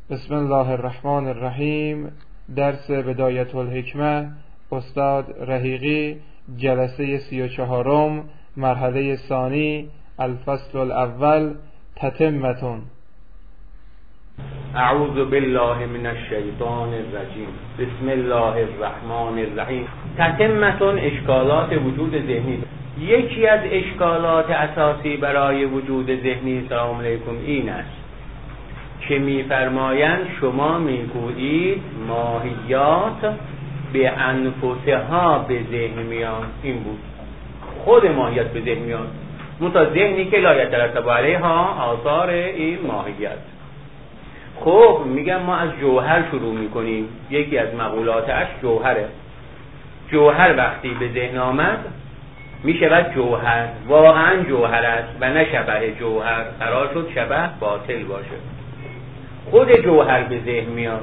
بسم الله الرحمن الرحیم. درس بدایت الحکمه، استاد رحیقی، جلسه 34، مرحله ثانی، الفصل الاول، تتمة. اعوذ بالله من الشیطان الرجیم. بسم الله الرحمن الرحیم. تتمة اشکالات وجود ذهنی. یکی از اشکالات اساسی برای وجود ذهنی، سلام علیکم، این است که می‌فرمایند شما میگویید ماهیات به انفسها به ذهن میان. این بود، خود ماهیت به ذهن میان، منتها ذهنی که لا یترتب علیها آثار این ماهیت. خب میگم ما از جوهر شروع میکنیم. یکی از مقولاتش جوهره. جوهر وقتی به ذهن آمد میشود جوهر، واقعا جوهر است و نه شبه جوهر. قرار شد شبه باطل باشه. خود جوهر به ذهن میاد.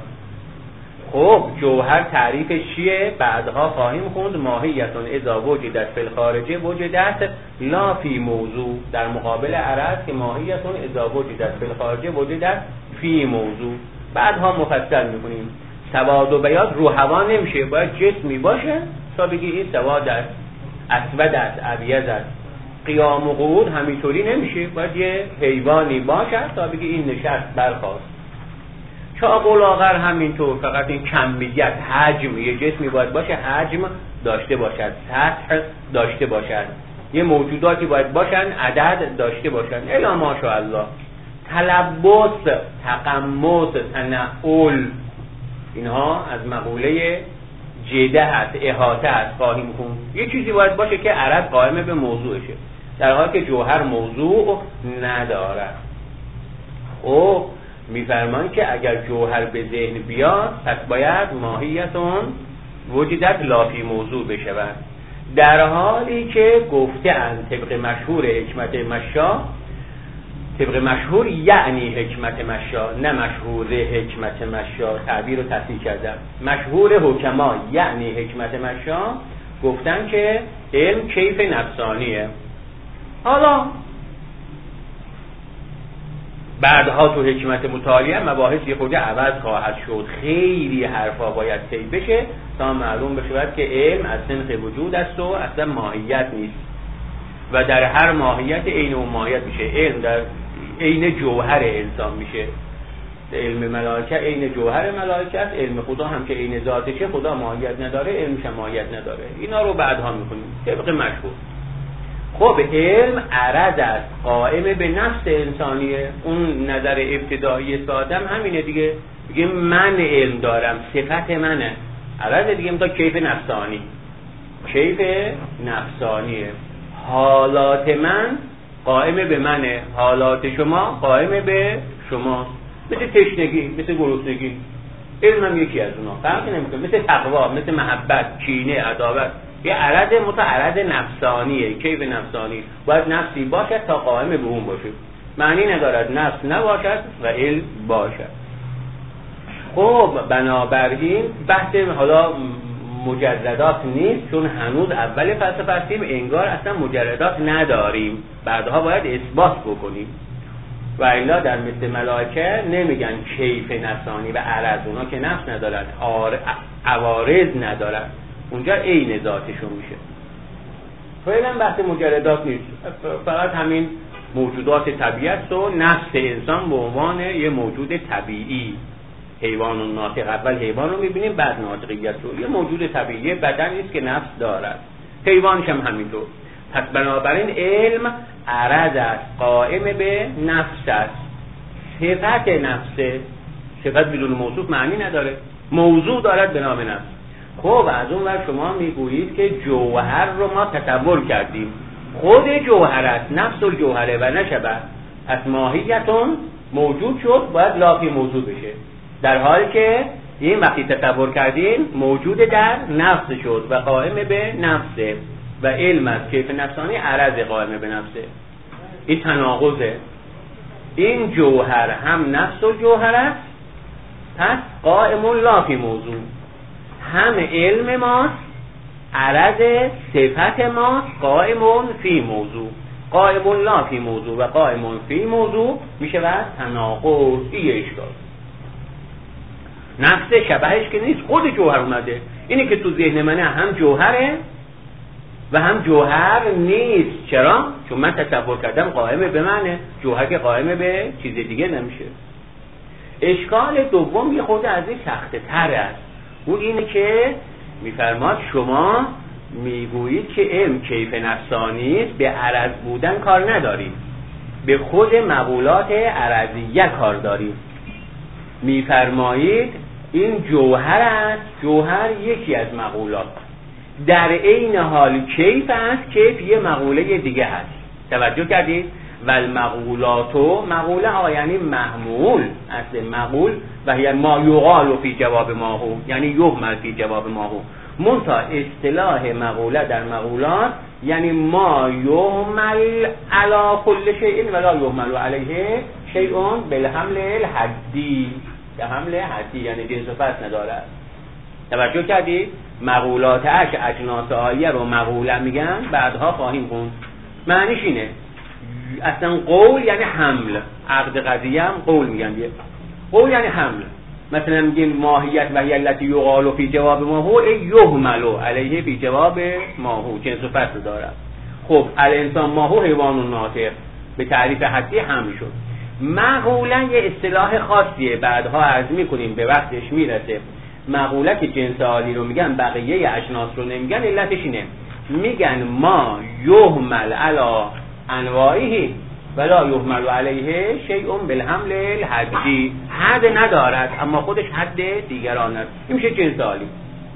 خب جوهر تعریفش چیه؟ بعدها خواهیم خوند. ماهیتون اذا وجدت فی الخارجه وجدت لا فی موضوع. در مقابل عرض که ماهیتون اذا وجدت فی الخارجه وجدت فی موضوع. بعدها مفصل میکنیم. سواد و بیاض رو هوا نمیشه، باید جسمی باشه تا بگی این سواد است، اسود است، ابیض است. قیام و قعود همینطوری نمیشه، باید یه حیوانی باشه تا بگی این نشست برخاست. چاق و لاغر همینطور، فقط این کمیت، حجم، یه جسمی باید باشه، حجم داشته باشد، سطح داشته باشد، یه موجوداتی باید باشن، عدد داشته باشن، الی ماشاءالله. تلبس، تقمص، تنعل، اینها از مقوله جده هست، احاطه هست. خواهیم خوند یه چیزی باید باشه که عرض قائم به موضوعشه، در حالی که جوهر موضوع ندارد. خب میفرمان که اگر جوهر به ذهن بیاد پس باید ماهیتون وجدت لافی موضوع بشود، در حالی که گفته اند طبق مشهور حکمت مشا، طبق مشهور یعنی حکمت مشا، نه مشهور حکمت مشا. تعبیر رو تصحیح کردم. مشهور حکما یعنی حکمت مشا گفتن که علم کیف نفسانیه. حالا بعدها تو حکمت متعالیه مباحث خود عوض خواهد شد. خیلی حرفا باید طی بشه تا معلوم بشه که علم از سنخ وجود است و اصلا ماهیت نیست و در هر ماهیت عین و ماهیت میشه. علم در عین جوهر انسان میشه. علم ملائکه عین جوهر ملائکه است. علم خدا هم که عین ذاتشه، خدا ماهیت نداره، علمش ماهیت نداره. اینا رو بعدها میکنیم طبق مشهور. خب علم عرض است، قائم به نفس انسانیه. اون نظر ابتدایی سادم همینه دیگه، میگه من علم دارم، صفت منه. عرض دیگه تا کیف نفسانی، کیف نفسانیه. حالات من قائم به منه، حالات شما قائم به شما. مثل تشنگی، مثل گرسنگی، علم هم یکی از اونا، فرقی نمیکنه. مثل تقوا، مثل محبت، کینه، عداوت، یه عرض متعرض نفسانیه، کیف نفسانی. باید نفسی باشد تا قائم به اون باشه. معنی ندارد نفس نباشد و علم باشد. خب بنابراین بحث حالا مجردات نیست، چون هنوز اول فلسفه هستیم، انگار اصلا مجردات نداریم. بعدها باید اثبات بکنیم. و الا در مثل ملائکه نمیگن کیف نفسانی و عرض، اونا که نفس ندارد، عوارض ندارد، اونجا عین ذاتشون میشه. فعلا بحث مجردات نیست، فقط همین موجودات طبیعت و نفس انسان به عنوان یه موجود طبیعی. حیوان و ناطق، اول حیوان رو میبینیم بعد ناطقیت رو. یه موجود طبیعی، بدن نیست که نفس دارد، حیوانش هم همینطور. پس بنابراین علم عرض است، قائم به نفس است. صفت نفسه، صفت بدون موصوف معنی نداره، موضوع دارد به نام نفس. خب از اون ور شما میگویید که جوهر رو ما تصور کردیم، خود جوهر است، نفس الجوهره و نشبه. پس ماهیتون موجود شد، باید لافی موضوع بشه، در حالی که این وقتی تصور کردیم موجود در نفس شد و قائم به نفسه و علم از کیف نفسانی عرض قائم به نفسه. این تناقضه. این جوهر هم نفس الجوهر است، پس قائم لافی موضوع. هم علم ماست، عرض صفت ماست، قائم فی موضوع. قائم لا فی موضوع و قائم فی موضوع میشه و تناقض. این اشکال. نفس شبهش که نیست، خود جوهر اومده. اینی که تو ذهن منه هم جوهره و هم جوهر نیست. چرا؟ چون من تصور کردم قائم به منه، جوهر که قائم به چیز دیگه نمیشه. اشکال دوم یه خود از این سخته تر است. اون اینه که میفرماد شما میگویید که علم کیف نفسانی است، به عرض بودن کار نداریم، به خود مقولات عرضیه کار داریم. میفرمایید این جوهر است، جوهر یکی از مقولات، در عین حال کیف است، کیف یه مقوله دیگه هست. توجه کردید؟ والمقولاتو، مقوله ها یعنی محمول، اصل مقول و هی ما یقال فی جواب ما هو، یعنی یهمل فی جواب ما هو. منتها اصطلاح مقوله در مقولات یعنی ما یهمل علی کل شیء ولا یهمل علیه شیء بالحمل الحدی، به حمل حدی یعنی جنس و فصل ندارد. توجه کردید؟ مقولات اجناس عالیه رو مقوله میگن، بعدها خواهیم خوند. معنیش اینه اصلا قول یعنی حمل، عقد قضیه هم قول میگن دیگه. قول یعنی حمل. مثلا میگیم ماهیت و هی التی یقال فی جواب ما هو یهمل علیه فی جواب ما هو، جنس و فصل دارد. خب الانسان ما هو حیوان ناطق، به تعریف حدی حمل شد. مقوله یه اصطلاح خاصیه، بعدها عرض میکنیم، به وقتش میرسه. مقوله که جنس عالی رو میگن، بقیه اجناس رو نمیگن. علتش اینه میگن ما یهمل علی انواعه ولا یهمل علیه شیء بالحمل الحدی، حد ندارد اما خودش حد دیگران است. این میشه جنس عالی.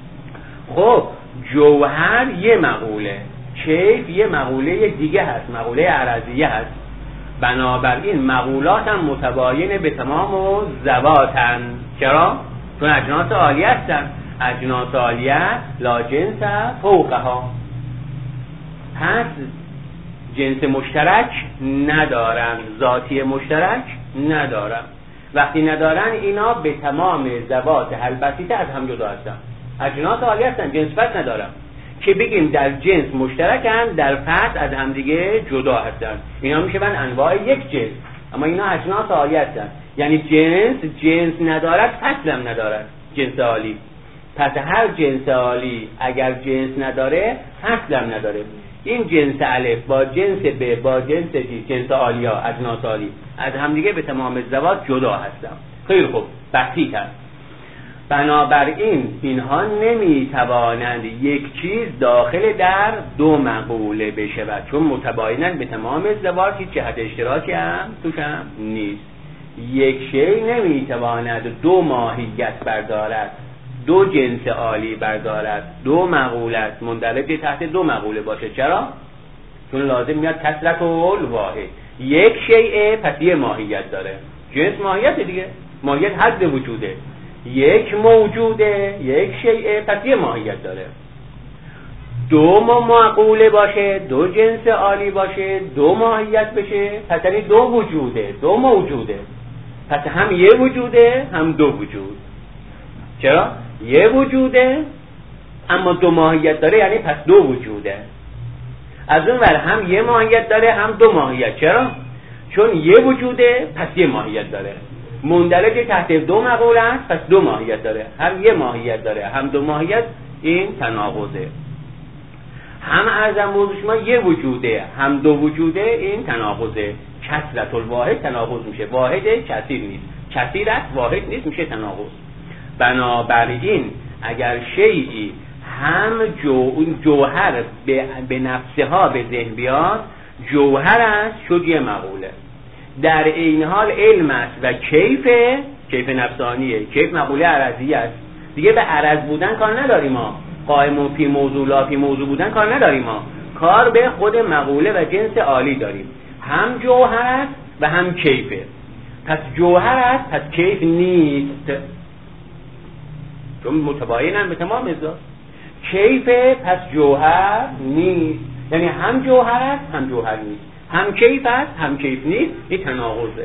خب جوهر یه مقوله، کیف یه مقوله دیگه هست، مقوله عرضیه هست. بنابراین مقولات هم متباین به تمام و ذواتن. چرا؟ چون اجناس عالیه هستن. اجناس عالیه لا جنس فوقها، پس جنس مشترک ندارن، ذاتی مشترک ندارن. وقتی ندارن اینا به تمام ذوات البسیطه از هم جدا هستن. اجناس عالیه هستن، جنس فصل ندارن که بگیم در جنس مشترکن، در فصل از هم دیگه جدا هستن. اینا میشه من انواع یک جنس، اما اینا اجناس عالیه هستن. یعنی جنس ندارد، فصل هم ندارد، جنس عالی. پس هر جنس عالی اگر جنس نداره، فصل هم نداره. این جنس الف با جنس ب با جنس ج، جنس عالی ها، اجناس عالی از همدیگه به تمام ذوات جدا هستن. خیلی خوب، بسیط هست. بنابراین اینها نمیتوانند یک چیز داخل در دو مقوله بشود، چون متباینند به تمام ذوات، هیچ جهت اشتراکی هم توش هم نیست. یک شی نمیتواند دو ماهیت بردارد، دو جنس عالی بردارد، دو مقوله است مندرج تحت دو مقوله باشه. چرا؟ چون لازم میاد کثرت الواحد. یک شیء پس یه ماهیت داره، جنس ماهیت دیگه، ماهیت حد وجوده. یک موجوده، یک شیء پس یه ماهیت داره. دو مقوله باشه، دو جنس عالی باشه، دو ماهیت بشه، پس یعنی دو وجوده، دو موجوده. پس هم یه وجوده هم دو وجود. چرا؟ یه وجوده اما دو ماهیت داره، یعنی پس دو وجوده. از اون ور هم یه ماهیت داره هم دو ماهیت. چرا؟ چون یه وجوده پس یه ماهیت داره، مندرج تحت دو مقوله است، پس دو ماهیت داره. هم یه ماهیت داره هم دو ماهیت، این تناقضه. هم ارزم بود شما یه وجوده هم دو وجوده، این تناقضه. کثرت الواحد تناقض میشه، واحد کثیر نیست، کثیر است واحد نیست، میشه تناقض. بنابراین اگر شیئی هم جوهر به نفسها به ذهن بیاد، جوهر است شد یه مقوله. در این حال علم است و کیف نفسانیه، کیف مقوله عرضی است. دیگه به عرض بودن کار نداریم ما، قائم فی موضوع لا فی موضوع بودن کار نداریم ما، کار به خود مقوله و جنس عالی داریم. هم جوهر است و هم کیفه. پس جوهر است پس کیف نیست، چون متباینن به تمام ذات. کیف پس جوهر نیست، یعنی هم جوهر است هم جوهر نیست، هم کیف است هم کیف نیست، این تناقضه.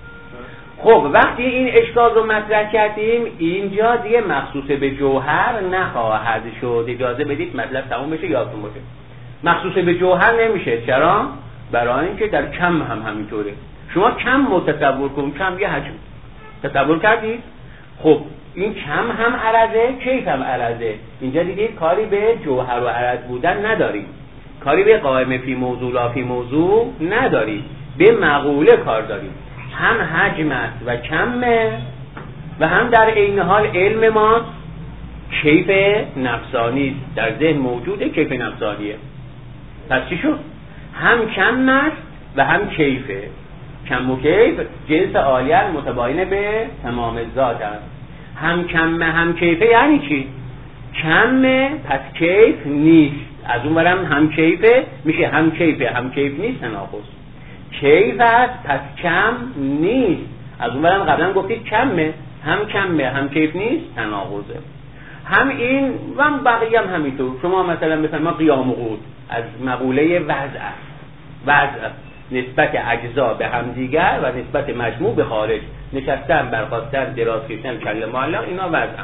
خب وقتی این اشکال رو مطرح کردیم، اینجا دیگه مخصوص به جوهر نخواهد شد. اجازه بدید مطلب تموم بشه، یادتون باشه. مخصوص به جوهر نمیشه. چرا؟ برای اینکه در کم هم همینطوره. شما کم متصور کن، کم یه حجم تصور کردید. خب این کم هم عرضه، کیف هم عرضه. اینجا دیدید کاری به جوهر و عرض بودن نداریم، کاری به قائم فی موضوع لا فی موضوع نداریم، به مقوله کار داریم. هم حجم است و کمه و هم در عین حال علم ما کیف نفسانی در ذهن موجوده، کیف نفسانیه. پس چی شد؟ هم کم است و هم کیفه. کم و کیف جنس عالیه متباین به تمام ذات است. هم کمه هم کیفه یعنی چی؟ کمه پس کیف نیست، از اون برم هم کیفه میشه هم کیفه هم کیف نیست، تناقض. کیف است پس کم نیست، از اون برم قبلا گفتید کمه هم کیف نیست، تناقضه. هم این و بقیه هم همینطور. شما مثلا ما قیام و قعود از مقوله وضع است. وضع نسبت اجزا به هم دیگر و نسبت مجموع به خارج، نشستن، برخاستن، دراز کشیدن، کله معلق، اینا وضع.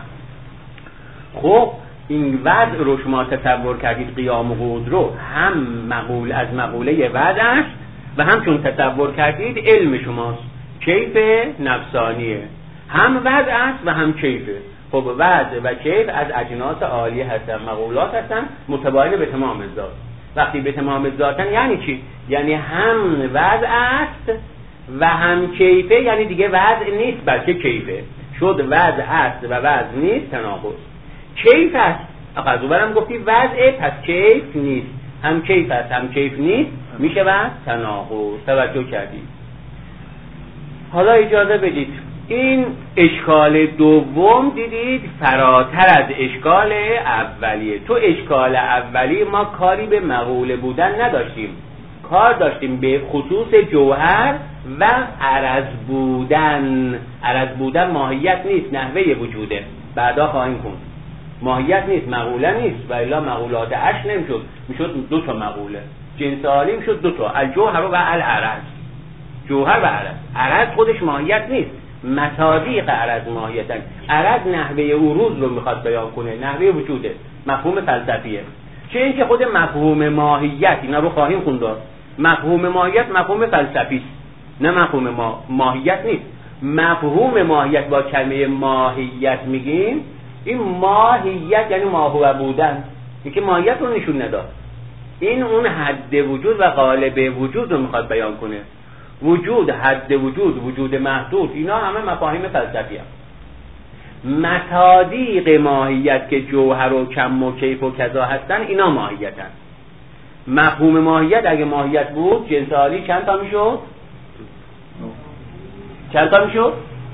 خب این وضع رو شما تصور کردید قیام و قعود رو هم مقوله از مقوله وضع است و هم چون تصور کردید علم شماست، کیف نفسانیه. هم وضع است و هم کیفه. خب وضع و کیف از اجناس عالیه هستن، مقولات هستن متباین به تمام ذات. وقتی به تمام ذاتن یعنی چی؟ یعنی هم وضع است و هم کیفه، یعنی دیگه وضع نیست بلکه کیفه. شد وضع است و وضع نیست، تناقض. کیف است، از اونورم گفتی وضع پس کیف نیست، هم کیف است هم کیف نیست، میشه و تناقض. توجه کردید؟ حالا اجازه بدید این اشکال دوم دیدید فراتر از اشکال اولیه. تو اشکال اولی ما کاری به مقوله بودن نداشتیم، کار داشتیم به خصوص جوهر و عرض بودن. عرض بودن ماهیت نیست، نحوه وجوده، بعدا خواهیم خوند. ماهیت نیست، مقوله نیست، و الا مقولات اش نمیشد، میشد دو تا مقوله. جنس عالی میشد دو تا، الجوهر و العرض. جوهر و عرض. عرض خودش ماهیت نیست، مصادیق عرض ماهیتن. عرض نحوه عروض رو میخواد بیان کنه، نحوه وجوده، مفهوم فلسفیه. چه اینکه خود مفهوم ماهیت، اینا رو خواهیم خوند. مفهوم ماهیت مفهوم فلسفی است، نه مفهوم ماهیت نیست. مفهوم ماهیت با کلمه ماهیت میگیم، این ماهیت یعنی ماهو بودن، اینکه ماهیت رو نشون نداد. این اون حد وجود و قالب وجود رو میخواد بیان کنه. وجود، حد وجود، وجود محدود، اینا همه مفاهیم فلسفی هست. مصادیق ماهیت که جوهر و کم و کیف و کذا هستن، اینا ماهیت هستن. مفهوم ماهیت اگه ماهیت بود جنس عالی چند تا میشد؟ چند تا میشد؟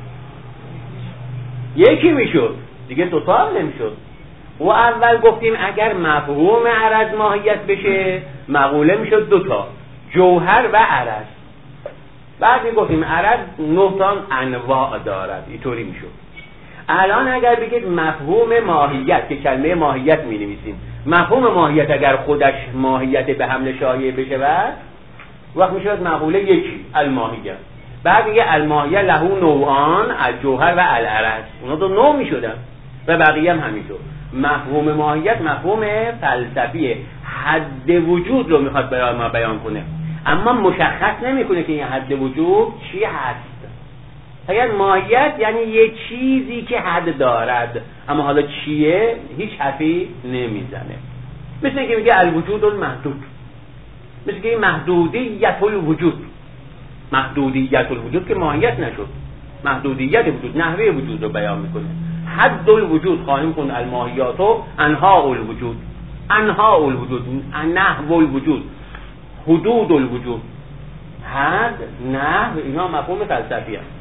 یکی میشد دیگه، دو تا هم نمیشد. و اول گفتیم اگر مفهوم عرض ماهیت بشه مقوله میشد دو تا، جوهر و عرض. بعد میگفتیم عرض 9 تا انواع دارد، اینطوری میشد. الان اگر بگید مفهوم ماهیت، که کلمه ماهیت می نویسیم، مفهوم ماهیت اگر خودش ماهیت به حمل شایعه بشه وقت میشود مقوله یکی، الماهیت. بعد میگه الماهیت له نوعان، الجوهر و العرض، اونا دو نوع میشدن و بقیه هم همینطور. مفهوم ماهیت مفهوم فلسفیه، حد وجود رو میخواد برای ما بیان کنه، اما مشخص نمیکنه که این حد وجود چی هست. اگر ماهیت یعنی یه چیزی که حد دارد، اما حالا چیه هیچ حرفی نمیزنه. مثل اینکه میگه الوجود المحدود، مثل اینکه این محدودیت الوجود، محدودیت الوجود که ماهیت نشد، محدودیت وجود، نحوه وجود رو بیان میکنه. حد الوجود خواهیم کن الماهیات و انواع الوجود، انواع الوجود، نحو الوجود، حدود الوجود، حد، نحو، اینا مفهوم فلسفی هست.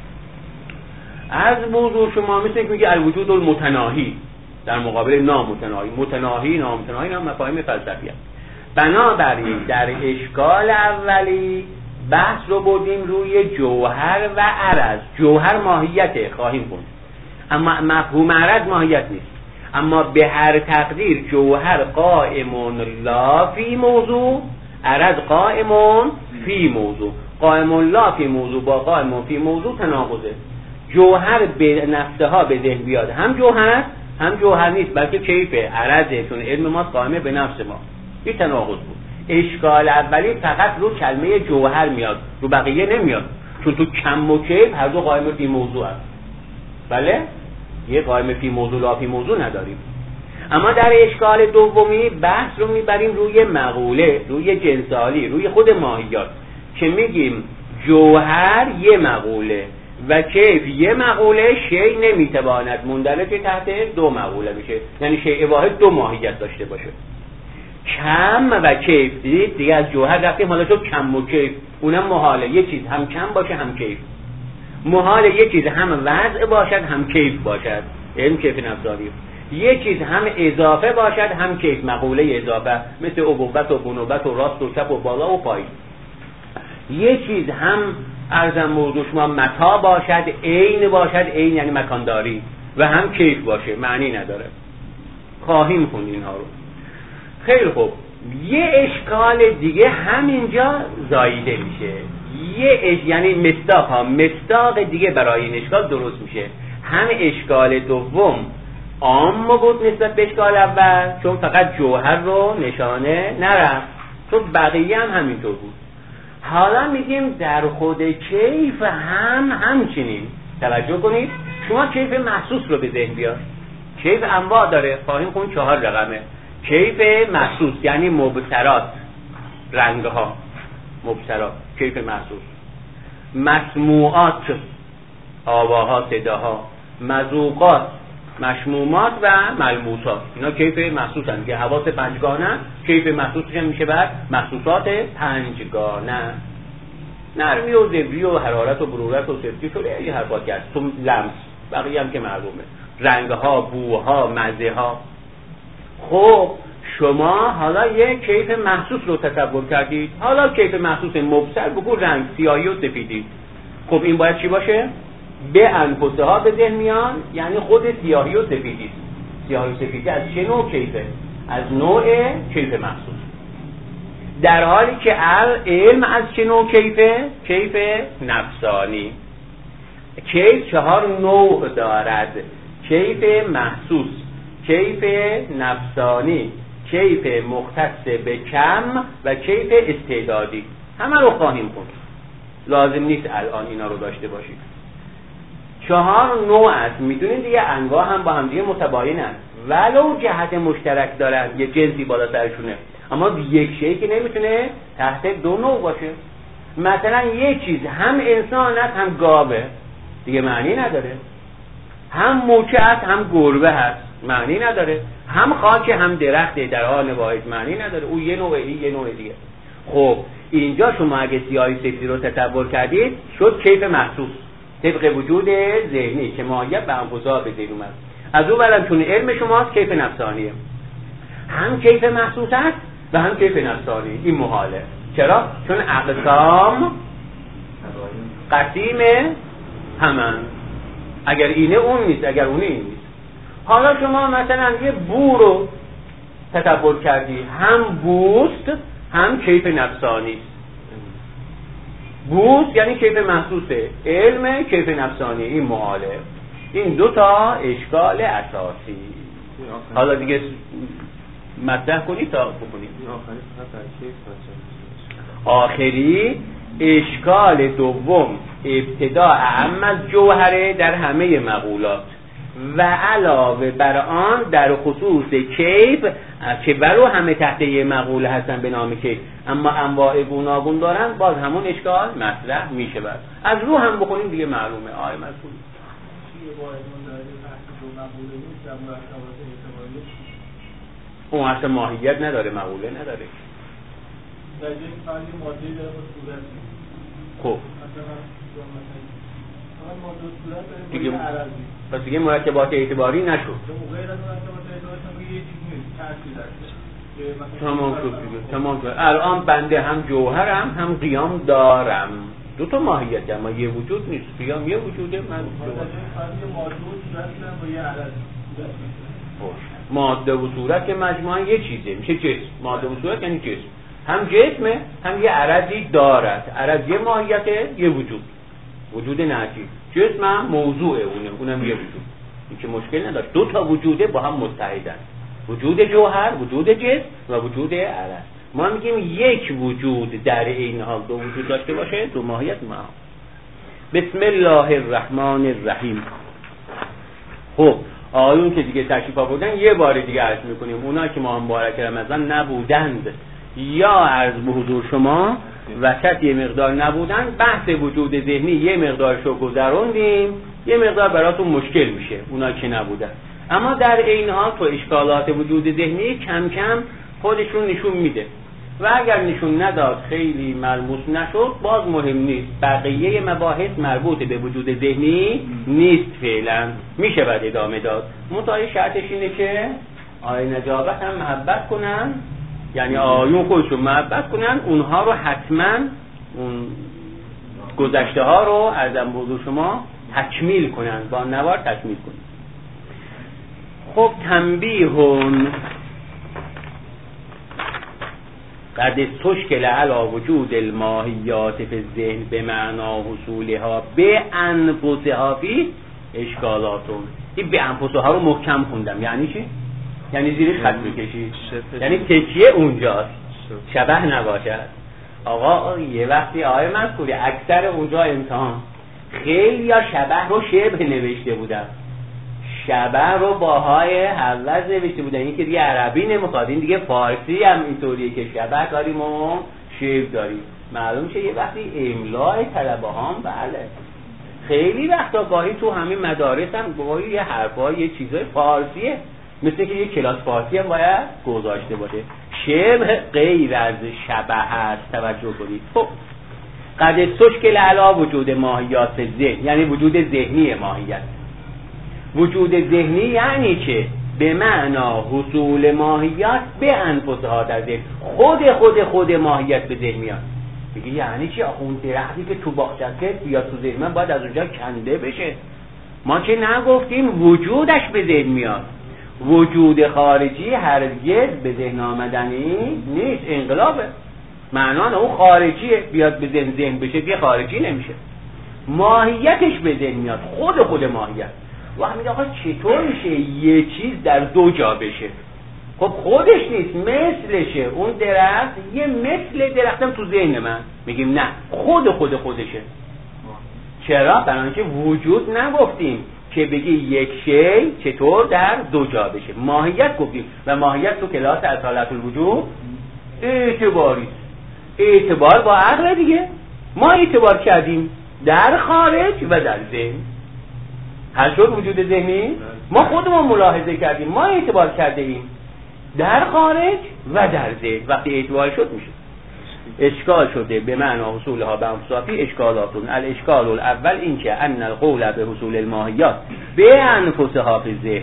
از موضوع شما مثل که میگه الوجود المتناهی در مقابل نامتناهی، متناهی، نامتناهی، اینا مفاهیم فلسفی هست. بنابراین در اشکال اولی بحث رو بردیم روی جوهر و عرض. جوهر ماهیته خواهیم خوند، اما مفهوم عرض ماهیت نیست. اما به هر تقدیر جوهر قائمون لا فی موضوع، عرض قائمون فی موضوع. قائمون لا فی موضوع با قائمون فی موضوع تناقضه. جوهر به نفسها به ذهن بیاد هم جوهر، هم جوهر نیست بلکه کیفه، عرضه، چون علم ما قائمه به نفس ما. این تناقض بود. اشکال اولی فقط رو کلمه جوهر میاد، رو بقیه نمیاد، چون تو کم و کیف هر دو قائم فی موضوع هست. بله؟ یه قائم فی موضوع لا فی موضوع نداریم. اما در اشکال دومی بحث رو میبریم روی مقوله، روی جنسالی، روی خود ماهیات که میگیم جوهر یه مقوله و کیف یه مقوله، شیء نمیتواند مندرج تحت دو مقوله بشه، یعنی شیء واحد دو ماهیت داشته باشه. کم و کیف دیگه از جوهر رفتیم، حالا تو کم و کیف، اونم محاله، یه چیز هم کم باشه هم کیف. محاله یه چیز هم وضع باشد هم کیف باشد، علم کیف نفسانی. یه چیز هم اضافه باشد هم کیف، مقوله اضافه، مثل عبوبت و بنوبت و راست و چپ و بالا و پایین. یه چیز هم ارزم موضوع شما متا باشد، عین باشد، عین یعنی مکانداری، و هم کیف باشه، معنی نداره. خواهیم خوند اینها رو. خیلی خوب، یه اشکال دیگه همینجا زاییده میشه، یعنی مصداق دیگه برای این اشکال درست میشه. هم اشکال دوم عام بود نسبت به اشکال اول، چون فقط جوهر رو نشانه نرفت، چون بقیه هم همینطور بود. حالا میگیم در خود کیف همچنین. توجه کنید، شما کیف محسوس رو به ذهن بیار. کیف انواع داره، خواهیم خون 4 رقمه. کیف محسوس یعنی مبصرات، رنگها، مبصرات، کیف محسوس. مسموعات، آواها، صداها. مذوقات، مشمومات و ملموسات، اینا کیف محسوسن که حواس پنجگانه. کیف محسوسش میشه بعد محسوسات پنجگانه، نرمی و زبری و حرارت و برورت و سفتی شده یه حرفات که هست تو لمس، بقیه هم که معلومه، رنگها، بوها، مزه ها. خب شما حالا یک کیف محسوس رو تصور کردید، حالا کیف محسوس مبصر بگو رنگ، سیاهی و سفیدی. خب این باید چی باشه؟ به انفسه ها به ذهن میان، یعنی خود سیاهی و سفیدی. سیاهی و سفیدی از چه نوع کیفه؟ از نوع کیف محسوس. در حالی که علم از چه نوع کیفه؟ کیف نفسانی. کیف 4 نوع دارد: کیف محسوس، کیف نفسانی، کیف مختص به کم و کیف استعدادی. همه رو خواهیم خوند، لازم نیست الان اینا رو داشته باشید. 4 نوع است، میدونید دیگه. انواع هم با هم دیگه متباینن، ولو جهت مشترک دارن، یه جنسی بالا سرشونه، اما یک شیء که نمیتونه تحت 2 نوع باشه. مثلا یک چیز هم انسان است هم گاوه، دیگه معنی نداره. هم موچه است هم گربه هست، معنی نداره. هم خاک هم درخته، در حال واحد، معنی نداره. او یه نوعه، این یه نوع دیگه. خب اینجا شما اگه سیاهی سفیدی رو تصور کردید، شد کیف محسوس طبق وجود ذهنی که ماهیت به انفسها به ذهن اومد. از اون برم چون علم شماست کیف نفسانیه، هم کیف محسوس است و هم کیف نفسانی. این محاله. چرا؟ چون اقسام قسیم همن، اگر اینه اون نیست، اگر اونه این نیست. حالا شما مثلا یه بو رو تصور کردی، هم بوست هم کیف نفسانی. بوست یعنی کیف محسوسه، علم کیف نفسانی. این محاله. این 2 تا اشکال اساسی. حالا دیگه مطرح کنید تا بکنید. آخری اشکال دوم ابتدا اهم از جوهره در همه مقولات و علاوه بر آن در خصوص کیف که ولو همه تحت یه مقوله هستن به نام کیف، اما انواع گوناگون دارن، باز همون اشکال مطرح میشه. بعد از رو هم بخونیم دیگه معلومه. آیه مسئول اون اصلا ماهیت نداره، مقوله نداره. خب دیگه پس دیگه مرکبات اعتباری نشد. تمام شد. الان بنده هم جوهرم هم قیام دارم، 2 تا ماهیت، اما یه وجود نیست. قیام یه وجوده، من ماده و صورت که مجموعاً یه چیزه، میشه جسم. ماده و صورت یعنی جسم، هم جسمه هم یه عرضی دارد. عرض یه ماهیته، یه وجود، وجود نعتی. جسم هم موضوع اونم یه وجود. این که مشکل نداره، 2 تا وجوده با هم متحدن، وجود جوهر، وجود جسم و وجود عرض. ما میگیم یک وجود در این حال 2 وجود داشته باشه، 2 ماهیت ما. بسم الله الرحمن الرحیم. خب آیون که دیگه تشریف آوردن یه بار دیگه عرض میکنیم اونا که ماه مبارک رمضان نبودند یا عرض به حضور شما وسط یه مقدار نبودن، بحث وجود ذهنی یه مقدارشو گذروندیم، یه مقدار براتون مشکل میشه اونا که نبودن. اما در این حال تو اشکالات وجود ذهنی کم کم خودشون نشون میده و اگر نشون نداد خیلی ملموس نشد باز مهم نیست، بقیه مباحث مربوط به وجود ذهنی نیست، فعلا میشه بعد ادامه داد. منتهای شرطش اینه که آیه نجابت هم محبت کنن، یعنی آیون خودشون محبت کنن، اونها رو حتما اون گذشته ها رو از حضور شما تکمیل کنن، با نوار تکمیل کنن. خب تنبیهون قد استشکل علی وجود الماهیات فی الذهن به معنا حصولها به انفسها فی اشکالاتون. این به انفسها رو محکم خوندم، یعنی چی؟ یعنی زیرش خط میکشید، یعنی تکیه اونجاست، شبه نباشد. آقا یه وقتی آقای مذکوری اکثر اونجا امتحان خیلی یا شبه رو شبه نوشته بودن، شبه رو باهای حوض نوشته بودن، این که دیگه عربی نمیخواد، این دیگه فارسی هم اینطوریه که شبه داریم و شبه داریم. معلوم شه یه وقتی املای طلبه هم بله خیلی وقتا گاهی تو همین مدارس هم گاهی یه حرفای یه چیزای فارسیه، مثل که یه کلاس فارسی هم باید گذاشته باشه. شبه غیر از شبه هست، توجه کنید. خب قد استشکل علی وجود ماهیات ذهن، یعنی وجود ذهنی ماهیت. وجود ذهنی یعنی که به معنا حصول ماهیت به انفسها در ذهن، خود ماهیت به ذهن میاد. میگه یعنی چی؟ اون درختی که تو باغچه بیاد تو ذهن من باید از اونجا کنده بشه. ما که نگفتیم وجودش به ذهن میاد، وجود خارجی هرگز به ذهن آمدنی نیست، انقلابه. معنا اون خارجیه، بیاد به ذهن بشه دیگه خارجی نمیشه، ماهیتش به ذهن میاد، خود ماهیت. و همین آقا چطور میشه یه چیز در دو جا بشه؟ خب خودش نیست، مثلشه. اون درخت یه مثل درختم تو ذهن من، میگیم نه خودشه. چرا؟ برای اینکه وجود نگفتیم که بگی یک شی چطور در دو جا بشه. ماهیت گفتیم و ماهیت تو کلاس اصالت الوجود اعتباری، اعتبار با عقل دیگه. ما اعتبار کردیم در خارج و در ذهن، هر شد وجود ذهنی ما خودمون ملاحظه کردیم، ما اعتبار کرده ایم در خارج و در ذهن. وقتی اعتبار شد میشه اشکال شده به معنا حصولها به انفسافی اشکالاتون. الاشکال الاول این که ان القول به حصول الماهیات به انفسها فی الذهن،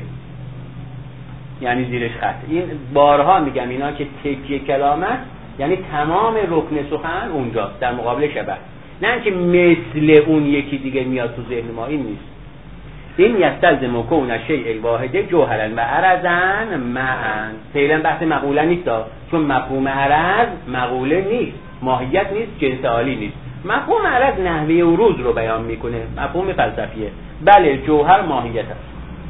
یعنی زیرش خط. این بارها میگم اینا که تکیه کلامت یعنی تمام رکن سخن اونجاست در مقابل شبه، نه که مثل اون یکی دیگه میاد تو ذهن ما. این نیست. این یستلزم کون الشیء الواحد جوهرا و عرضا معا. فعلا بحث مقوله نیست، چون مفهوم عرض مقوله نیست، ماهیت نیست، جنس عالی نیست. مفهوم عرض نحوه عروض رو بیان میکنه، مفهوم فلسفیه. بله جوهر ماهیت است.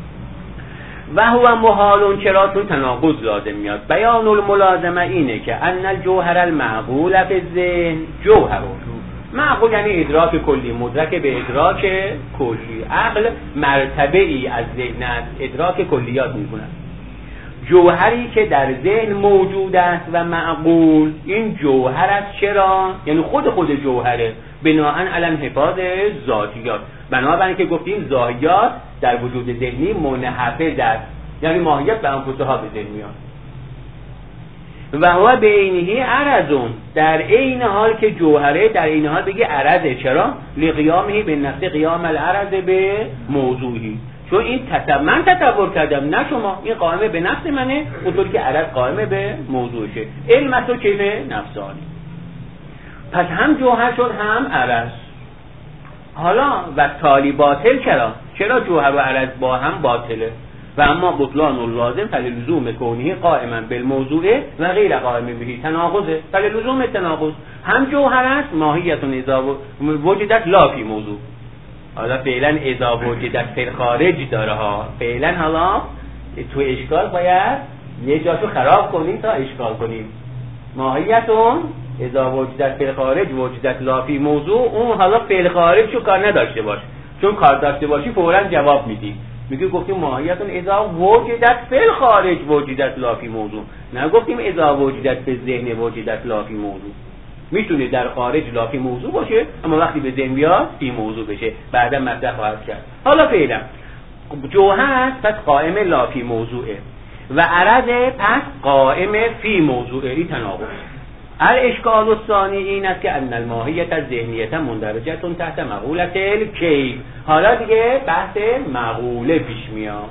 و هو محال، چرا؟ چون تناقض لازم میاد. بیان الملازمه اینه که ان الجوهر المعقول فی الذهن جوهر، معقول یعنی ادراک کلی، مدرک به ادراک کلی. عقل مرتبه ای از ذهن است، ادراک کلیات میکند. جوهری که در ذهن موجود است و معقول، این جوهر است. چرا؟ یعنی خود جوهره، بناهن علم حفاظ ذاتیات. بنابراین که گفتیم ذاتیات در وجود ذهنی منحفظ است، یعنی ماهیت به انفسها به ذهن میاد. و هو به عینه عرضون، در عین حال که جوهره در عین حال بگی عرضه. چرا؟ لقیامه به نفس قیام العرض به موضوعی. چون این من تصور کردم، نه شما. این قائمه به نفس منه، اونطور که عرض قائمه به موضوعشه. علم تو کیف نفسانی. پس هم جوهر شد هم عرض. حالا و تالی باطل چرا جوهر و عرض با هم باطله؟ و اما بطلان اللازم فللزوم کونه قائما بالموضوع و غیر قائم بهی تناقضه. فللزوم تناقض، هم جوهر است ماهیتون اذا وجدت لا فی موضوع. حالا فعلا اذا وجدت فی خارج داره ها، فعلا حالا تو اشکال باید یه جاشو خراب کنیم تا اشکال کنیم. ماهیتون اذا وجدت فی خارج وجدت لا فی موضوع، اون حالا فی خارج شو کار نداشته باش، چون کار داشته باشی فوراً جواب میدی. میگه گفتیم ماهیتون اذا وجدت فی الخارج وجدت لا فی موضوع، نه گفتیم اذا وجدت فی ذهن وجدت لا فی موضوع. میتونه در خارج لا فی موضوع باشه اما وقتی به ذهن بیاد فی موضوع بشه، بعدا مطرح خواهد کرد. حالا فعلا جوهر پس قائم لا فی موضوعه و عرض پس قائم فی موضوعه، این تناقض. الاشکال الثانی این است که ان الماهیت الذهنیه مندرجه تحت مقوله الکیف. حالا دیگه بحث مقوله پیش میاد.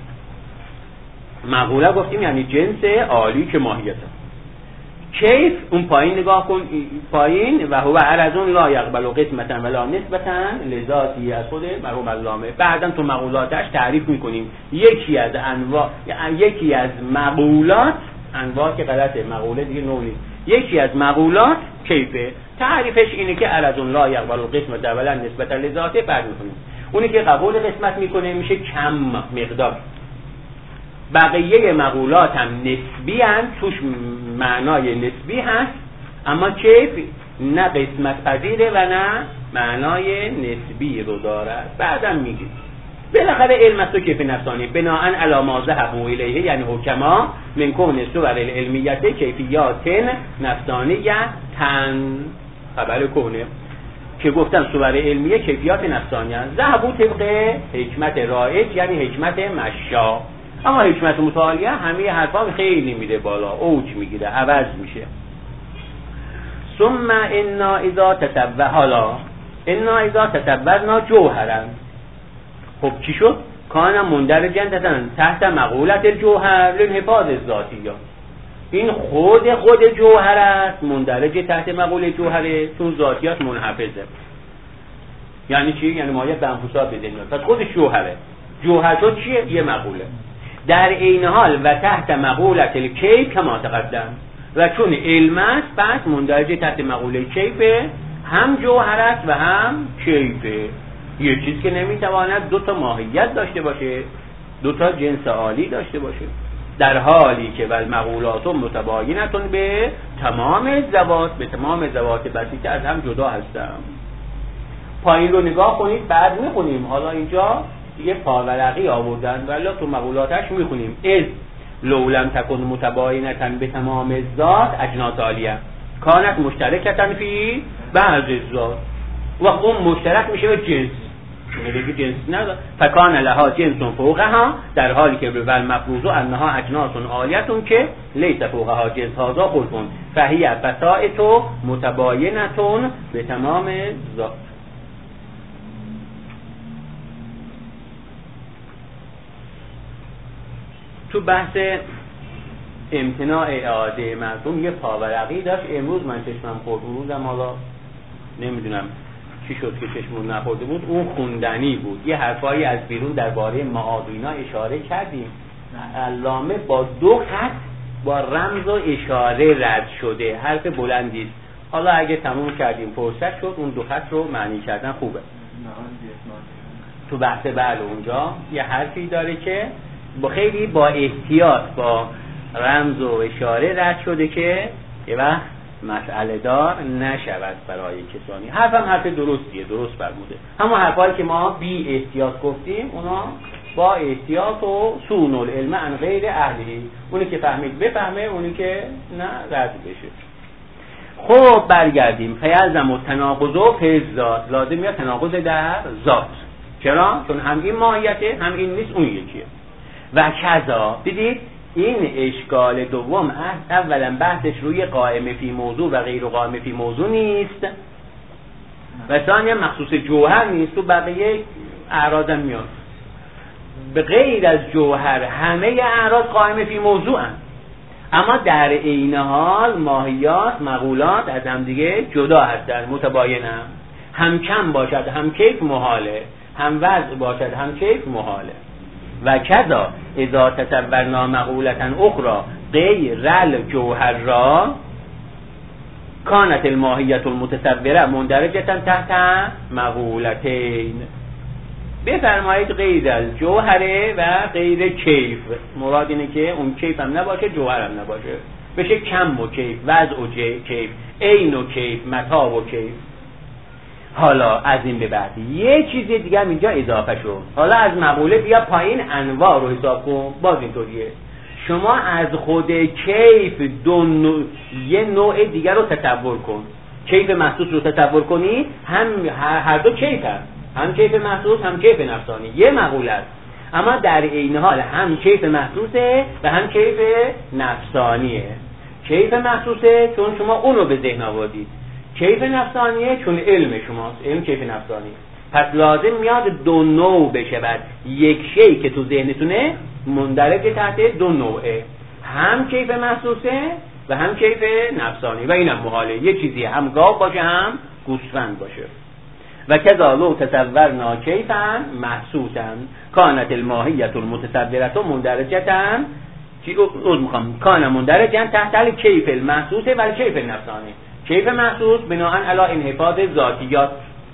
مقوله گفتیم یعنی جنس عالی که ماهیت. کیف اون پایین نگاه کن، پایین و هو عرضون لا یقبل قسمتا ولا نسبتا لذاتی از خود مرحوم علامه. بعداً تو مقولاتش تعریف میکنیم یکی از انواع، یکی از مقولات، انواع که غلطه، مقوله دیگه نوع نیست، یکی از مقولات کیفه. تعریفش اینه که عرضون لا یقبل قسمتا ولا نسبتا لذاته. بعد میکنیم اونی که قبول قسمت میکنه میشه کم مقدار. بقیه مقولات هم نسبی هست، توش معنای نسبی هست، اما کیف نه قسمت پذیره و نه معنای نسبی رو دارد. بعدم میگیم بالاخره علم است و کیف نفسانی بناءً علی ما ذهبوا الیه، یعنی حکما من کون صور العلمیت کیفیات نفسانیه تن خبر کنه که گفتن صور علمیه کیفیات نفسانی هست. ذهبوا طبق حکمت رایج یعنی حکمت مشا، اما حکمت متعالیه همه حرفا خیلی میده بالا، اوج میگیره، عوض میشه. ثم انا اذا تتبع، حالا انا اذا تتبعنا جوهرا، خب چی شد؟ کان مندرجا تحت مقولت الجوهر للحفاظ الذاتیه. این خود جوهر است، مندرج تحت مقوله جوهره، چون ذاتیات منحفظه. یعنی چی؟ یعنی مایه به انفسها بده میاد، پس خودش جوهره. جوهر تو چیه؟ یه مقوله. در این حال و تحت مقولت الکیف کما تقدم، و چون علم است پس مندرج تحت مقوله کیفه، هم جوهر است و هم کیفه. یه چیز که نمیتواند دو تا ماهیت داشته باشه، دو تا جنس عالی داشته باشه، در حالی که والمقولات متباینتون به تمام ذوات بسیطه از هم جدا هستن. پایین رو نگاه کنید بعد میخونیم. حالا اینجا یه پاورقی آوردن ولی تو مقولاتش میخونیم از لو لم تکن متباینتا به تمام ذات اجناس عالیه کانت مشترکتا فی بعض ذات، و اون مشترک میشه به جنس، میگه جنس نداره، فکان لها جنس فوقها، در حالی که بل مفروض انها اجناس عالیتون که لیس فوقها جنس هذا قلتون فهی بسائط متباینتون به تمام ذات. تو بحث امتناع اعاده مردم یه پاورقی داشت، امروز من چشمم خورد، روزم حالا نمیدونم چی شد که چشمون نخورده بود، اون خوندنی بود. یه حرفایی از بیرون درباره معاد و اینا اشاره کردیم، علامه با دو خط با رمز و اشاره رد شده، حرف بلندی. حالا اگه تموم کردیم فرصت شد اون دو خط رو معنی کردن خوبه. تو بحث بعد اونجا یه حرفی داره که خیلی با احتیاط با رمز و اشاره رد شده که یه وقت مسئله دار نشود برای کسانی. حرفم حرف درستیه، درست فرموده. همون حرفایی که ما بی احتیاط گفتیم اونا با احتیاط و سون العلم عن غیر اهلی، اونی که فهمید بفهمه، اونی که نه رد بشه. خب برگردیم. فیلزم و تناقض و ذات، لازم میاد تناقض در ذات. چرا؟ چون هم این ماهیته هم این نیست اون یکیه. و کذا دیدید این اشکال دوم اولا بحثش روی قائم فی موضوع و غیر قائم فی موضوع نیست و ثانیا مخصوص جوهر نیست، تو بقیه اعراض هم میاد. به غیر از جوهر همه اعراض قائم فی موضوع هم. اما در عین حال ماهیات مقولات از هم دیگه جدا هستن، متباین هم کم باشد هم کیف محاله، هم وضع باشد هم کیف محاله. و کذا اذا تصورنا مقولتا اخرى غیر الجوهر را کانت الماهیت المتصوره مندرجتا تحت مقولتین. بفرمایید غیر الجوهره و غیر کیف، مراد اینه که اون کیف هم نباشه جوهر هم نباشه، بشه کم و کیف، وضع و کیف، عین و کیف، متاع و کیف. حالا از این به بعد یه چیز دیگه هم اینجا اضافه شد. حالا از مقوله بیا پایین انواع رو حساب کن. باز اینطوریه شما از خود کیف یه نوع دیگر رو تصور کن. کیف محسوس رو تصور کنی هر دو کیف هم کیف محسوس هم کیف نفسانی یه مقوله است، اما در عین حال هم کیف محسوسه و هم کیف نفسانیه. کیف محسوسه چون شما اون رو به ذهن آوردید، کیف نفسانیه چون علم شماست، علم کیف نفسانی. پس لازم میاد دو نوع بشه بعد یک شی که تو ذهنتونه مندرج تحت دو نوعه، هم کیف محسوسه و هم کیف نفسانی و اینم محاله یه چیزی هم گاو باشه هم گوسفند باشه. و کذا لو تصورنا کیفا محسوسا کانت الماهیت المتصورة مندرجة کان مندرجا تحت کیف المحسوس و کیف نفسانی. کیف محسوس بناء علی انحفاظ ذاتیات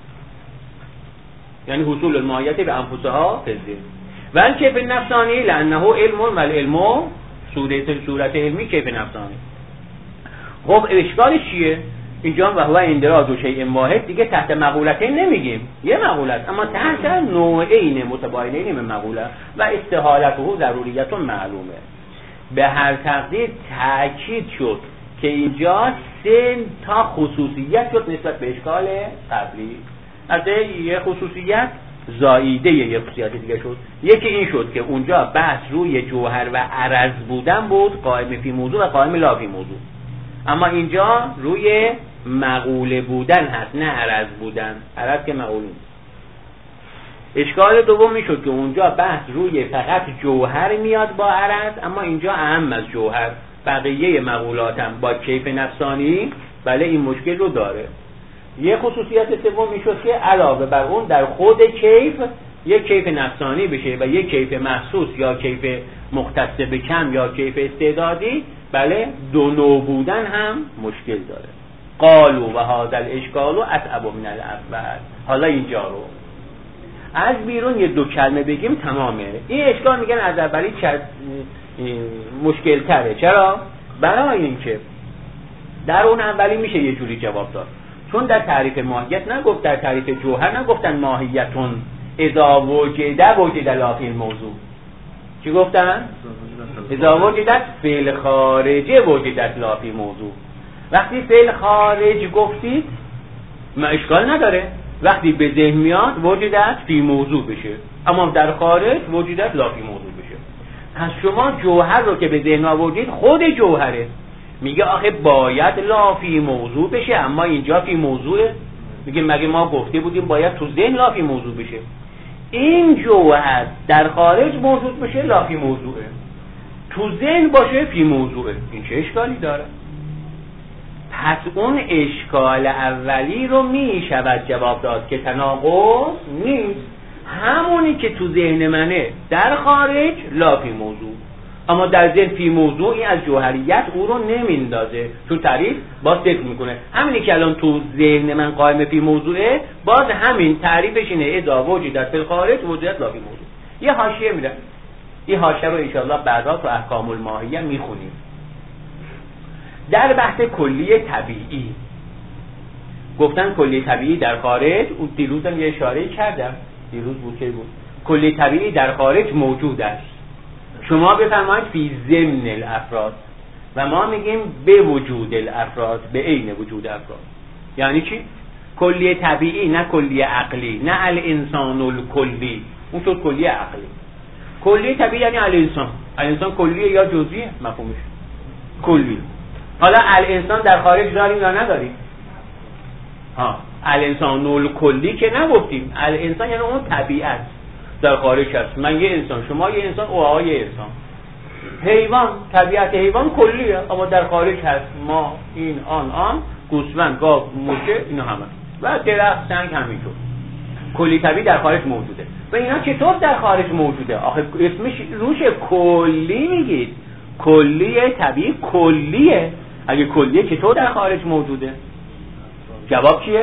یعنی حصول الماهیت به انفسها فی الذهن و کیف نفسانی لانه علم و العلم صورت علمی کیف نفسانی. خب اشکالش چیه؟ اینجا و هو اندراج و شیء واحد دیگه تحت مقولتین نمیگیم، یه مقوله است اما تحت نوعین متباینین من مقوله و استحالته ضروریت معلومه. به هر تقدیر تاکید شد که اینجا سه تا خصوصیت شد نسبت به اشکال قبلی. از یه خصوصیت زائیده یه خصوصیت دیگه شد. یکی این شد که اونجا بحث روی جوهر و عرض بودن بود، قائم فی موضوع و قائم لا فی موضوع، اما اینجا روی مقوله بودن هست نه عرض بودن. عرض که مقوله نیست. اشکال دوم میشد که اونجا بحث روی فقط جوهر میاد با عرض، اما اینجا اهم از جوهر بقیه مقولات هم با کیف نفسانی بله این مشکل رو داره. یه خصوصیت سوم میشد که علاوه بر اون در خود کیف یک کیف نفسانی بشه و یک کیف محسوس یا کیف مختص به کم یا کیف استعدادی بله دو نوع بودن هم مشکل داره. قالوا و هذا الاشکال اصعب من الاول. حالا اینجا رو از بیرون یه دو کلمه بگیم تمامه. این اشکال میگن از اولی مشکل تره. چرا؟ برای اینکه در اون اولی میشه یه جوری جواب داد، چون در تعریف ماهیت نگفت، در تعریف جوهر نگفتن ماهیتون اذا وجد لا فی الموضوع. چی گفتن؟ اذا وجدت فعل خارجه وجدت لا فی موضوع. وقتی فعل خارج گفتید ما اشکال نداره، وقتی به ذهن میاد وجدت فی موضوع بشه، اما در خارج وجدت لا فی موضوع بشه. پس شما جوهر رو که به ذهن آوردید خود جوهره، میگه آخه باید لا فی موضوع بشه اما اینجا فی موضوعه. میگه مگه ما گفته بودیم باید تو ذهن لا فی موضوع بشه؟ این جوهر در خارج موجود بشه لا فی موضوعه، تو ذهن باشه فی موضوعه. این چه اشکالی داره؟ پس اون اشکال اولی رو میشود جواب داد که تناقض نیست، همونی که تو ذهن منه در خارج لا فی موضوع، اما در ذهن فی موضوعی از جوهریت او رو نمیندازه، چون تعریف باز ذکر میکنه همینی که الان تو ذهن من قائم فی موضوعه باز همین تعریفش اینه اذا وجدت فی الخارج وجدت لا فی موضوع. یه حاشیه میره، این حاشیه رو ان شاء الله بعدا تو احکام الماهیه میخونیم. در بحث کلی طبیعی گفتن کلی طبیعی در خارج، اون دیروزم یه اشاره کردم، دیروز بود که بود کلی طبیعی در خارج موجود است. شما بفرمایید فی ضمن الافراد و ما میگیم به وجود الافراد، به عین وجود افراد. یعنی چی؟ کلی طبیعی نه کلی عقلی، نه الانسان الکلی، اون شد کلی عقلی. کلی طبیعی یعنی الانسان. الانسان کلیه یا جزئیه؟ مفهومش کلی. حالا الانسان در خارج داریم یا نداریم؟ الانسان الکلی که نگفتیم، الانسان یعنی اون طبیعت در خارج هست. من یه انسان، شما یه انسان، او یه انسان. حیوان، طبیعت حیوان کلیه اما در خارج هست. ما، این، آن، گوسفند، گاو، موشه، اینا همه و درخت، سنگ همینطور. کلی طبیعی در خارج موجوده. و اینا چطور در خارج موجوده؟ آخه اسمش روش کلی میگید. کلیه طبیعی کلیه. اگه کلیه چطور در خارج موجوده؟ جواب چیه؟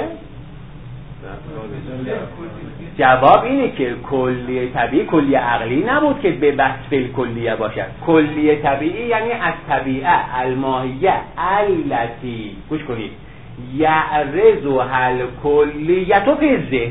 جواب اینه که کلیه طبیعی کلیه عقلی نبود که به وصف کلیه باشد. کلیه طبیعی یعنی از طبیعه الماهیه التی، گوش کنید، یعرض هل کلیت فی ذهن.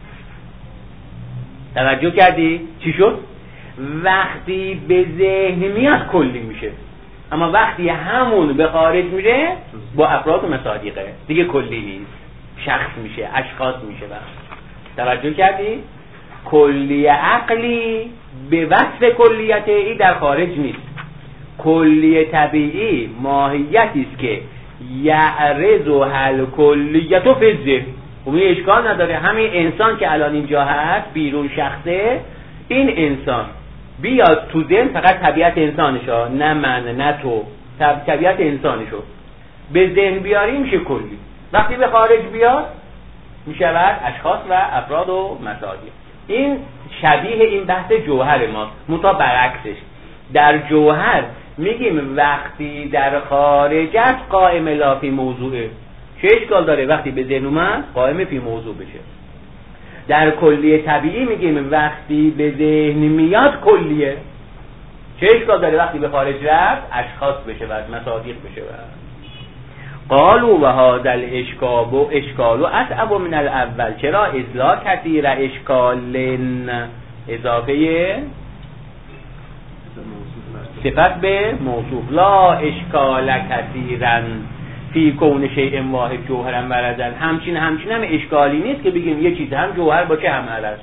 توجه کردی؟ چی شد؟ وقتی به ذهن میاد کلی میشه، اما وقتی همون به خارج میره با افراد و مصادیقه دیگه کلی نیست، شخص میشه، اشخاص میشه. توجه کردی؟ کلی عقلی به وصف کلیت ای در خارج نیست. کلی طبیعی ماهیتی است که یعرض هل کلیت فی الذهن. خب این اشکال نداره، همین انسان که الان اینجا هست بیرون شخصه، این انسان بیاد تو ذهن، فقط طبیعت انسانشو، نه من نه تو، طبیعت انسانشو به ذهن بیاری میشه کلی. وقتی به خارج بیاد میشود اشخاص و افراد و مصادیق. این شبیه این بحث جوهر ماست، منتها برعکسش. در جوهر میگیم وقتی در خارج است قائم لا فی موضوعه. چه اشکال داره وقتی به ذهن اومد قائم فی موضوع بشه؟ در کلیه طبیعی میگیم وقتی به ذهن میاد کلیه. چه اشکال داره وقتی به خارج رفت اشخاص بشه و مصادیق بشه؟ قالوا و هذا الاشکال اصعب من الاول. چرا؟ اصلاح کثیر اشکال اضافه صفت به موصوف. لا اشکال کثیرا فی کون شیء واحد جوهرا و عرضا. همچین هم اشکالی نیست که بگیم یه چیز هم جوهر باشه هم عرض.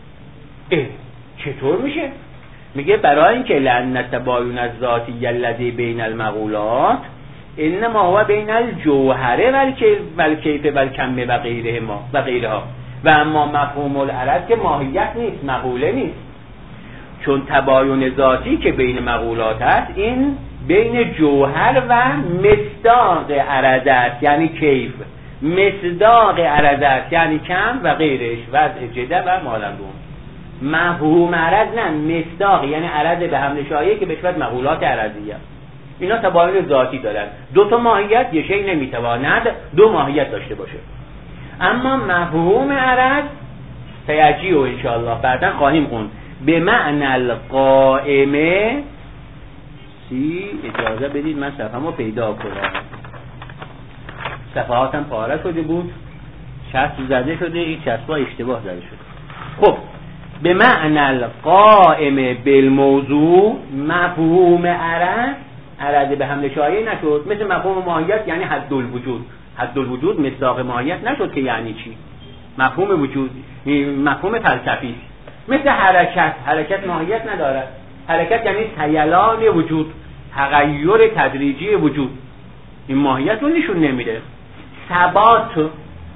چطور میشه؟ میگه برای اینکه لأن تباین الذاتی الذی بین المقولات انما هو بین الجوهره والکیف والکم و غیرها و اما مفهوم العرض که ماهیت نیست، مقوله نیست. چون تباین ذاتی که بین مقولات است این بین جوهر و مصداق عرض است، یعنی کیف، مصداق عرض است یعنی کم و غیرش، وضع جده و مالندون. مفهوم عرض نه، مصداق یعنی عرض به هم نشایه که بشود مقولات عرضیه. اینا تباین ذاتی دارن. دو تا ماهیت یه شی نمیتواند دو ماهیت داشته باشه. اما مفهوم عرض سیجی و انشاءالله بعدا خواهیم خوند به معنی القائمه. اجازه بدید من صفحه‌مو پیدا کنم، صفحاتم پاره شده بود، چسب زده شده، این چسب‌ها اشتباه زده شده. خب به معنی القائمه بالموضوع، مفهوم عرض به هم نشایه نشد، مثل مفهوم ماهیت یعنی حد الوجود. حد الوجود مصداق ماهیت نشد که یعنی چی؟ مفهوم وجود مفهوم فلسفی، مثل حرکت ماهیت ندارد. حرکت یعنی سیلان وجود، تغییر تدریجی وجود، این ماهیت رو نشون نمیده. ثبات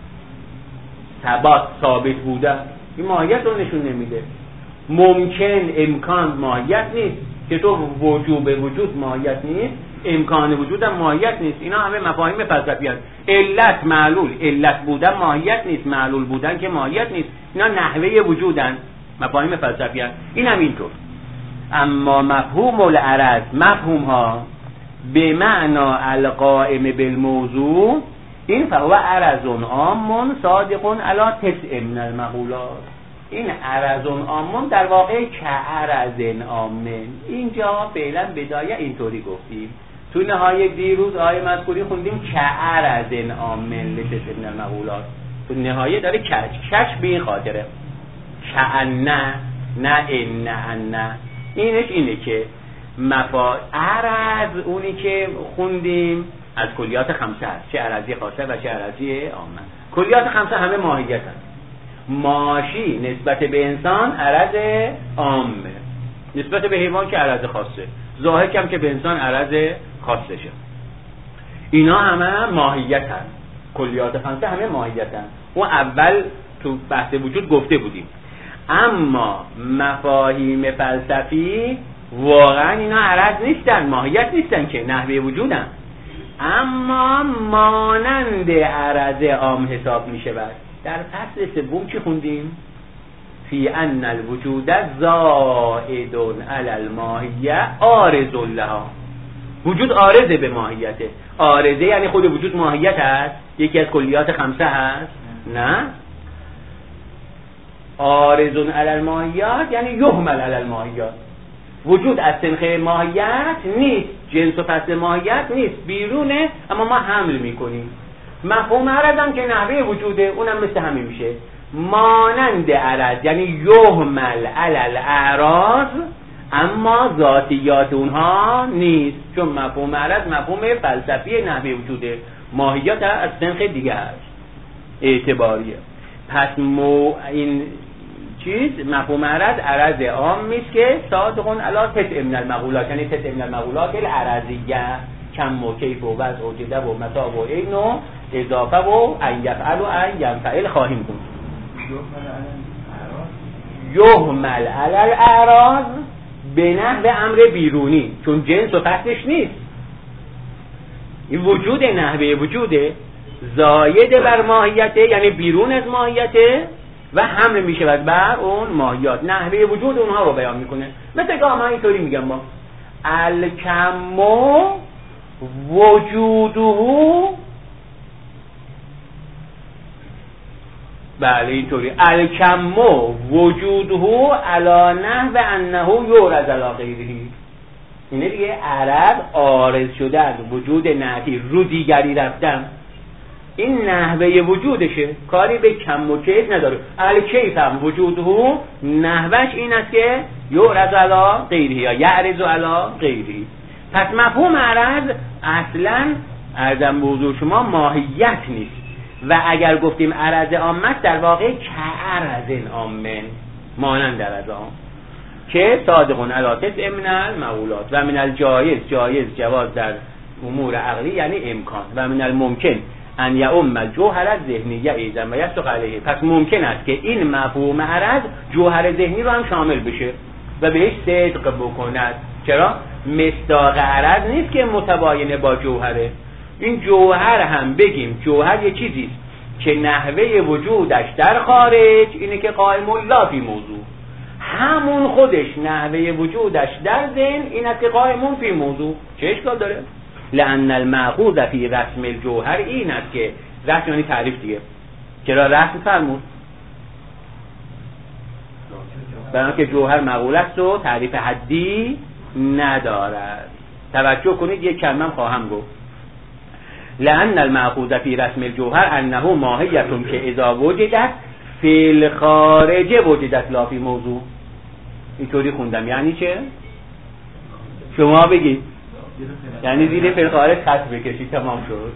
ثابت بوده، این ماهیت رو نشون نمیده. ممکن امکان ماهیت نیست، که تو وجوب وجود ماهیت نیست، امکان وجود هم ماهیت نیست. اینا همه مفاهیم فلسفی هست. علت معلول، علت بودن ماهیت نیست، معلول بودن که ماهیت نیست. اینا نحوه وجودن، مفاهیم فلسفی هست. این هم اینطور. اما مفهوم العرض، مفهوم ها به معنا القائم بالموضوع، این فهو عرض عام صادق علی تسع من المقولات. این عرض عام در واقع که عرض عام. اینجا فعلا بدایه اینطوری گفتیم. تو نهایه دیروز آیه مذکوری خوندیم که عرض عام لتسع من المقولات. تو نهایه داره کش به این خاطره کأنه نه ان. اینش اینه که عرض اونی که خوندیم از کلیات خمسه هست، چه عرضی خاصه و چه عرضی عامه. کلیات خمسه همه ماهیت هست. ماشی نسبت به انسان عرض عامه، نسبت به حیوان که عرض خاصه، ضاحک هم که به انسان عرض خاصه شه. اینا همه ماهیت هست. کلیات خمسه همه ماهیت هست. اون اول تو بحث وجود گفته بودیم. اما مفاهیم فلسفی واقعا اینا عرض نیستن، ماهیت نیستن که نحوه وجودن، اما مانند عرض عام حساب می شود. در فصل سوم چی خوندیم؟ فی ان الوجود زائد علی الماهیه عارض لها. وجود عارضه به ماهیته. عارضه یعنی خود وجود ماهیت هست، یکی از کلیات خمسه هست؟ نه، عارض علی الماهیات یعنی یحمل علی الماهیات. وجود از سنخ ماهیت نیست، جنس و فصل ماهیت نیست، بیرونه، اما ما حمل میکنیم. مفهوم عرض هم که نحوه وجوده، اونم مثل همین میشه مانند عرض، یعنی یهمل علی الاعراض، اما ذاتیات اونها نیست، چون مفهوم عرض مفهوم فلسفی نحوه وجوده، ماهیت از سنخ دیگه هست اعتباریه. پس این چیز مفهوم عرض عام میست که صادقون علی تسع من المقولات، یعنی تسع من المقولات العرضیه، کم و کیف و وضع و جده و متاع و عین و اضافه و ان یفعل و ان ینفعل خواهیم کن. یهمل علی الاعراض به نحو امر بیرونی، چون جنس و فصلش نیست، این وجود نحوه وجوده، زاید بر ماهیته، یعنی بیرون از ماهیته و حمل میشه بر اون ماهیات، نحوه وجود اونها رو بیان میکنه. مثل که من اینطوری میگم ما الکم وجوده، بله اینطوری الکم وجوده علی نحو انه یورز علی غیره، اینه دیگه عرض عارض شده از وجود نعتی رو دیگری رفتن، این نحوه وجودشه، کاری به کم و کیف نداره. الکیف هم وجوده نحوش این است که یورز علی غیره یا یعرض علی غیره. پس مفهوم عرض اصلا ارزم به حضور شما ماهیت نیست، و اگر گفتیم عرض عامت در واقع کعرض عامن، مانند عرض عام که صادقون علی تسع من المقولات و من الجایز، جایز جواز در امور عقلی یعنی امکان، و من الممکن ان یعم الجوهر الذهنیه ایضا و یصدق علیه. پس ممکن است که این مفهوم عرض جوهر ذهنی رو هم شامل بشه و بهش صدق بکند. چرا؟ مصداق عرض نیست که متباینه با جوهره، این جوهر هم بگیم جوهر یه چیزیست که نحوه وجودش در خارج اینه که قائم لا فی موضوع، همون خودش نحوه وجودش در ذهن این است که قائمون فی موضوع. چه اشکال داره؟ لأن المأخوذ فی رسم الجوهر این است که رسم یعنی تعریف دیگه، چرا رسم فرمود؟ برای که جوهر مقول است و تعریف حدی ندارد. توجه کنید یک کلمه خواهم گفت. لأن المأخوذ فی رسم الجوهر انه ماهیت که اذا وجدت فی الخارج وجدت لا فی موضوع. اینطوری خوندم یعنی چه؟ شما بگید. یعنی زیر فی الخارج خط بکشید تمام شد.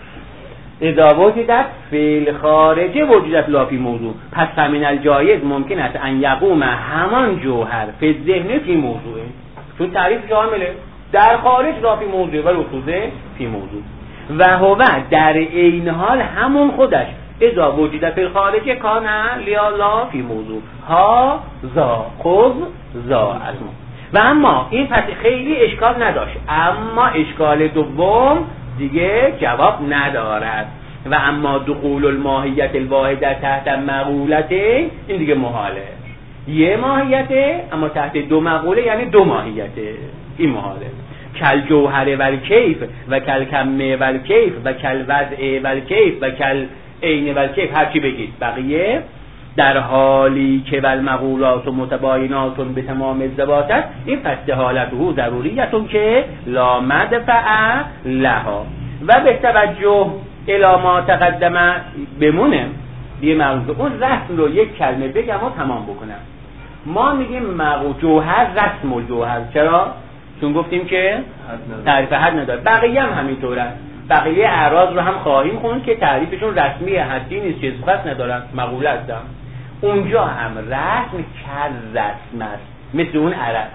اذا وجدت فی الخارج وجدت لا فی موضوع. پس فمن الجایز ممکن است ان یقوم همان جوهر فی ذهن فی موضوع، چون تعریف شامله در خارج لا فی موضوع و لفظه فی موضوع، و هو در این حال همون خودش اذا وجد فی الخارج کان لا فی موضوع ها ذا خذ ذا اسم. و اما این پس خیلی اشکال نداشت، اما اشکال دوم دیگه جواب ندارد. و اما دخول الماهیت الواحده تحت مقولته این دیگه محاله، یه ماهیته اما تحت دو مقوله یعنی دو ماهیته، این محاله. کل جوهر و کیف و کل کمه و کیف و کل وضع و کیف و کل عین و کیف، هرچی بگید بقیه، در حالی که والمقولات و متباینات به تمام الضباط است، این پس حالته ضروریتون که لا مدفع لها. و به توجه الی ما تقدم بمونه یه معلوم اون رسم رو یک کلمه بگم و تمام بکنم. ما میگیم جوهر رسم و جوهر، چرا؟ چون گفتیم که تعریف حد نداره. بقیه هم همینطوره، بقیه اعراض رو هم خواهیم خوند که تعریفشون رسمی حدی نیست، چیز خاص ندارن، مقوله هستن. اونجا هم رسم کر رسم است، مثل اون عرض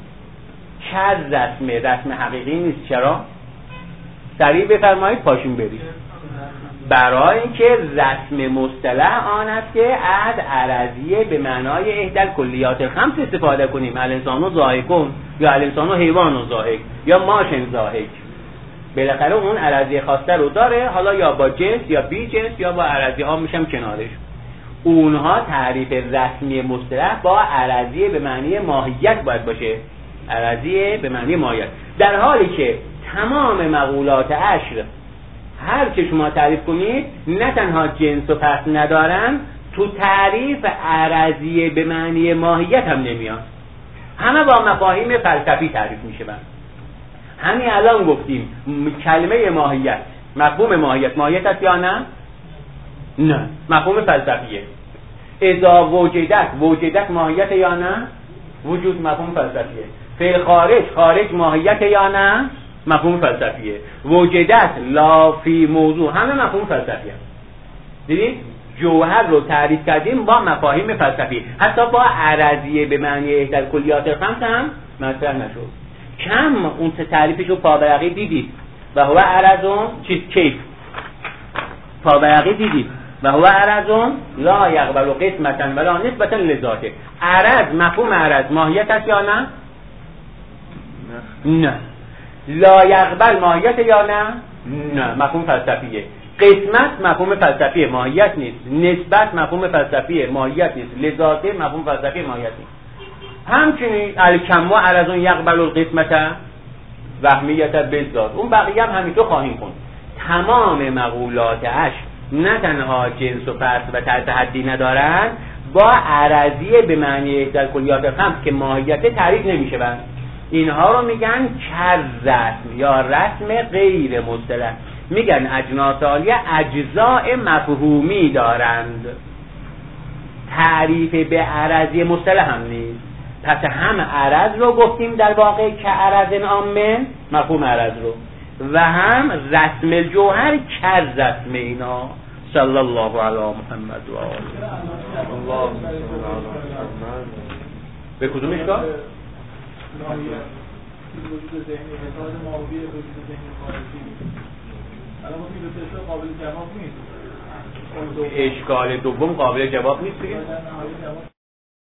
کر رسم حقیقی نیست. چرا؟ سریع بفرمایید پاشون برید. برای اینکه رسم مصطلح آن است که از عرضیه به معنای احدال کلیات الخمس استفاده کنیم، الانسانو ضاحکون یا الانسانو حیوانو ضاحک یا ماشن ضاحک. بالاخره اون عرضیه خواسته رو داره، حالا یا با جنس یا بی جنس یا با عرضیه ها میشم کنارش. اونها تعریف رسمی مصطلح با عرضیه به معنی ماهیت باید باشه، عرضیه به معنی ماهیت، در حالی که تمام مقولات عشر هر که شما تعریف کنید نه تنها جنس و فصل ندارن، تو تعریف عرضیه به معنی ماهیت هم نمیاد، همه با مفاهیم فلسفی تعریف میشه. همین الان گفتیم کلمه ماهیت مفهوم ماهیت است یا نه؟ نه. مفهوم فلسفیه. اذا وجدت ماهیت یا نه؟ وجود مفهوم فلسفیه. فی خارج ماهیت یا نه؟ مفهوم فلسفیه. وجدت لا فی موضوع همه مفهوم فلسفیه. دیدید؟ جوهر رو تعریف کردیم با مفاهیم فلسفی، حتی با عرضیه به معنی احدى الکلیات الخمس هم مطرح نشد. کم اون تعریفش رو پابرقی دیدید و هو عرضون کیف پابرقی دیدید و هو عرضون لا یقبل قسمتا ولا نسبتا لذاته. عرض مفهوم عرض ماهیت است یا نه؟ نه. لا یقبل ماهیت یا نه؟ نه. مفهوم فلسفیه. قسمت مفهوم فلسفی ماهیت نیست. نسبت مفهوم فلسفی ماهیت نیست. لذاته مفهوم فلسفی ماهیت نیست. همچنین الکم و عرضون یقبل القسمت وهمیت بالذات. اون بقیه هم همینطور خواهیم خوند. تمام مقولاتش نه تنها جنس و فرد و تحت حدی ندارن، با عرضیه به معنی احدى الکلیات الخمس که ماهیت تعریف نمیشه. اینها رو میگن کذرسم یا رسم غیر مصطلح. میگن اجناس عالیه اجزاء مفهومی دارند، تعریف به عرضی مصطلح هم نیست. پس هم عرض رو گفتیم در واقع که عرض عامه مفهوم عرض رو، و هم رسم الجوهر کذرسم اینا. صلی الله علی محمد و آله. اللهم صل علی محمد. به کدومش کار؟ وجود ذهنی حساب ماهوی وجود ذهنی خارجی. الان ما فیلسوفی قابل جواب نیست. اشکال دوم قابل جواب نیست دیگه.